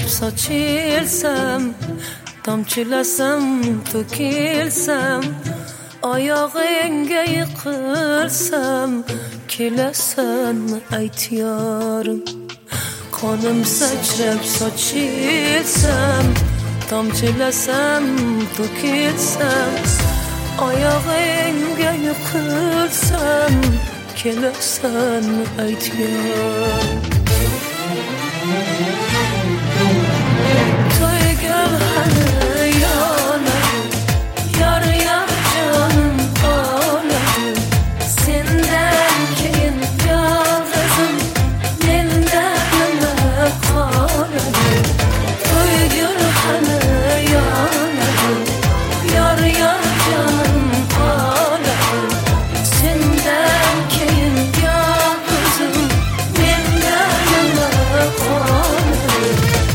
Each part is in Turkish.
sochilsam, tomchilasam, to'kilsam, oyog'ingga yiqilsam, kelasanmi ayt yorim. Qonim sachrab sochilsam, tomchilasam, to'kilsam, oyog'ingga yiqilsam, kelasanmi ayt yorim. To'ygan hali yonadi, yar yar jonim oladi. Sendan keyin yolg'izim, mendan nima qoladi. To'ygan hali yonadi, yar yar jonim oladi. Sendan keyin yolg'izim, mendan nima qoladi.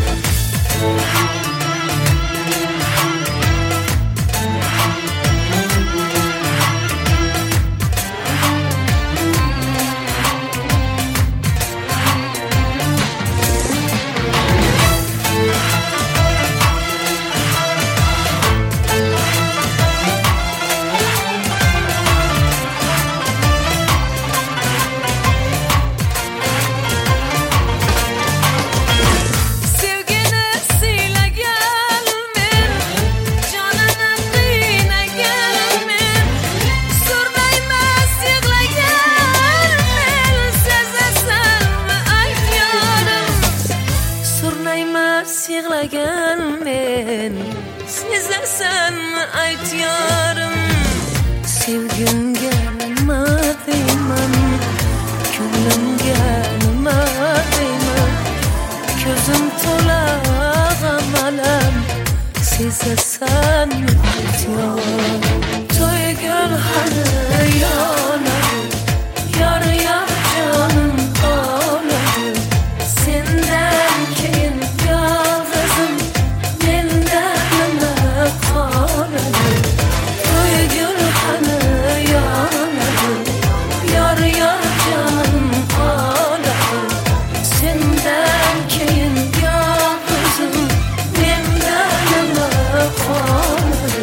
Yig'lagan men, sezasanmi ayt yorim. Sevgimga nima deyman, ko'nglimga nima deyman. Ko'zim to'la g'am alam, sezasanmi ayt yorim. To'ygan hali yonadi, yar yar jonim oladi. Sendan keyin yolg'izim, mendan nima qoladi. To'ygan hali yonadi, yar yar jonim oladi. Sendan keyin yolg'izim, mendan nima qoladi.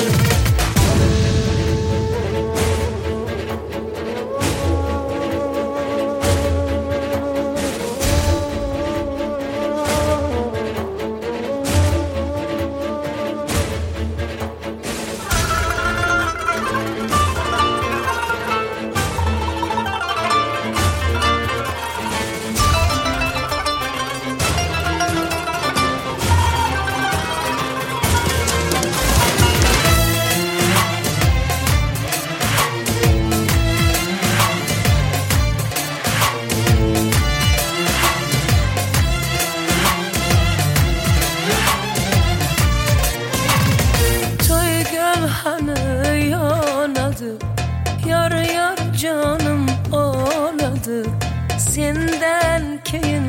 Hani yonadi, yar yar jonim oladi. Sendan keyin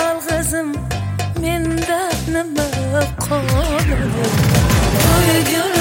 yolg'izim, mendan nima qoladi.